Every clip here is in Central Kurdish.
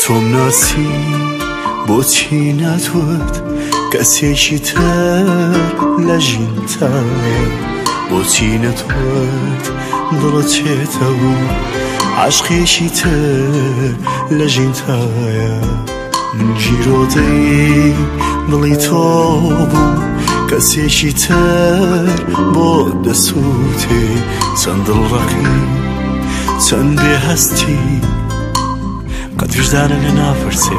تۆم ناسی بۆچی ناتوت کەسێکی تر لە ژینتایە بۆچی نەتوت دڵت چێتەوە عاشقێکی تر لە ژینتایە گیرۆدەی دڵی تۆ بوو کەسێکی تر بۆ دەسووتێ چەند دڵڕەقی چەند بێهەستی قەت وجدانە لە نافرسێ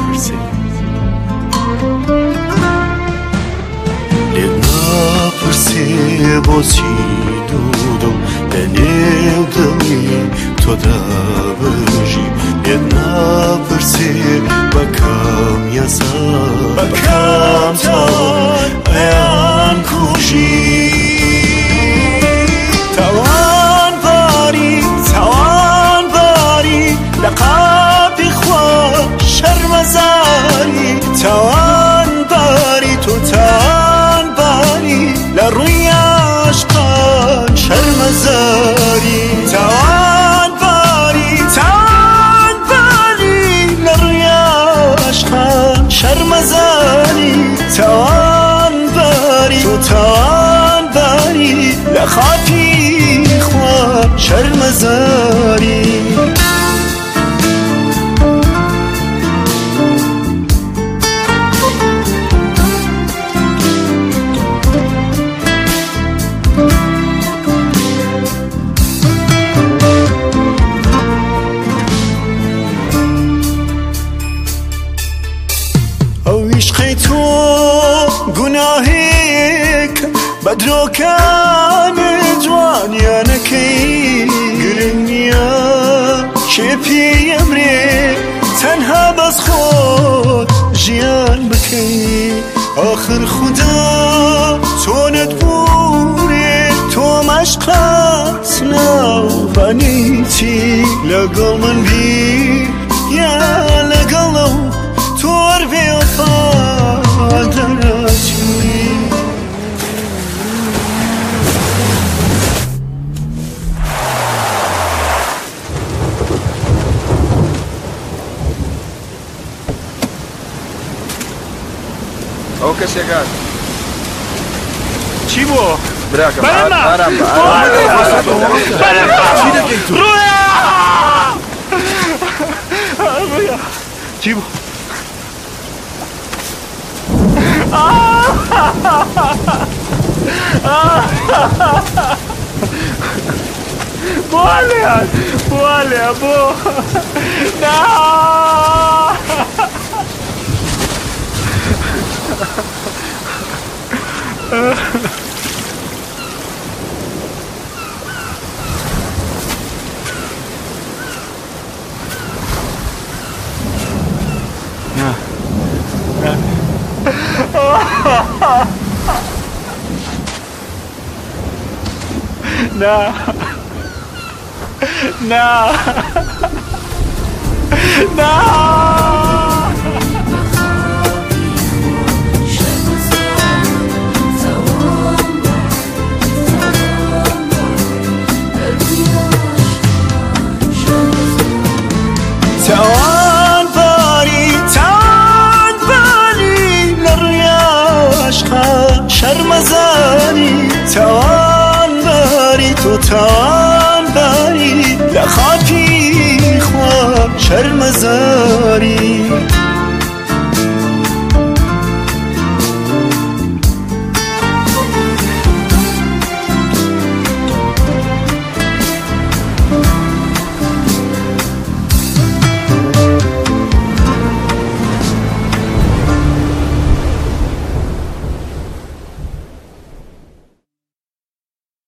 لێت ناپرسێ بۆچی دوودڵ لە نێو دڵی تۆدا بژی لێت ناپرسێ بە کام یاسا بە کام تاوان ئەیان کوژی تاوان باری لە قاپی خوا شەرمەزاری تاوان باری تۆ تاوان باری لە ڕووی عاشقان شەرمەزاری تاوان باری لە ڕووی عاشقان شەرمەزاری تاوان باری تۆ تاوان باری لە خاپی خوا شەرمەزاری عشقی تو گوناهێک بە درۆکانە جوانیانەکەی گرنگ نییە کێ پێی ئەمرێ تەنها بەس خۆت ژیان بکەی ئاخر خودا تۆ نەتبوورێ تۆم عەشقات ناوانیتی لەگەڵ من بی یا لەگەڵەو تۆر بێوەفا دەرەچی ئەو کەسێکات چی بۆ؟ براکەم ئارام بە ڕوویە چی بۆ؟ بۆ نا تاوان باری لە ڕووی عاشقان شەرمەزاری تاوان باری تۆ تاوان باری لە خاپی خوا شەرمەزاری